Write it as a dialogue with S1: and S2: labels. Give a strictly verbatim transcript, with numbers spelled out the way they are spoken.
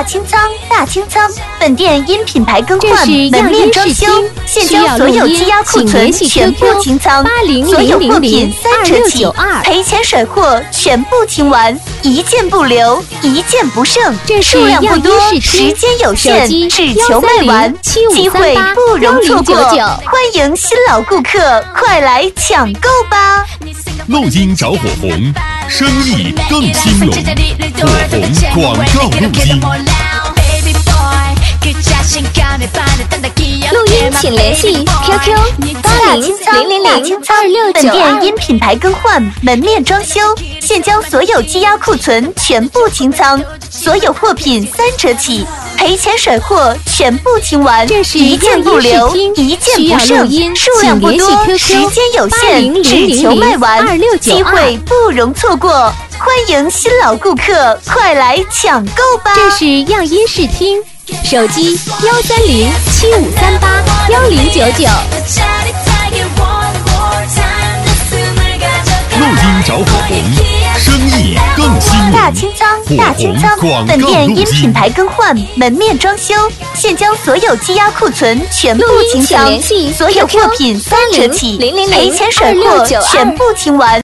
S1: 清仓，大清仓！本店因品牌更换、门面装修，现将所有积压库存全部清仓，所有货品三折起，赔钱甩货全部清完，一件不留，一件不剩。数量不多，时间有限，只求卖完，机会不容错过。欢迎新老顾客，快来抢购吧！
S2: 录音找火红，生意更兴隆。火红广告录音。
S3: 录音请联系 Q Q 八零零零零二六九二。
S1: 本店因品牌更换、门面装修，现将所有积压库存全部清仓，所有货品三折起，赔钱甩货全部清完，一件不留，一件不剩。数量不多，时间有限，只求卖完，机会不容错过。欢迎新老顾客，快来抢购吧！
S3: 这是样音视听，手机幺三零七五三八幺零九九。
S2: 录音找火红，生意更兴隆。
S1: 大清仓，大清仓！本店因品牌更换、门面装修，现将所有积压库存全部清仓，所有货品三折起，赔钱甩货全部清完。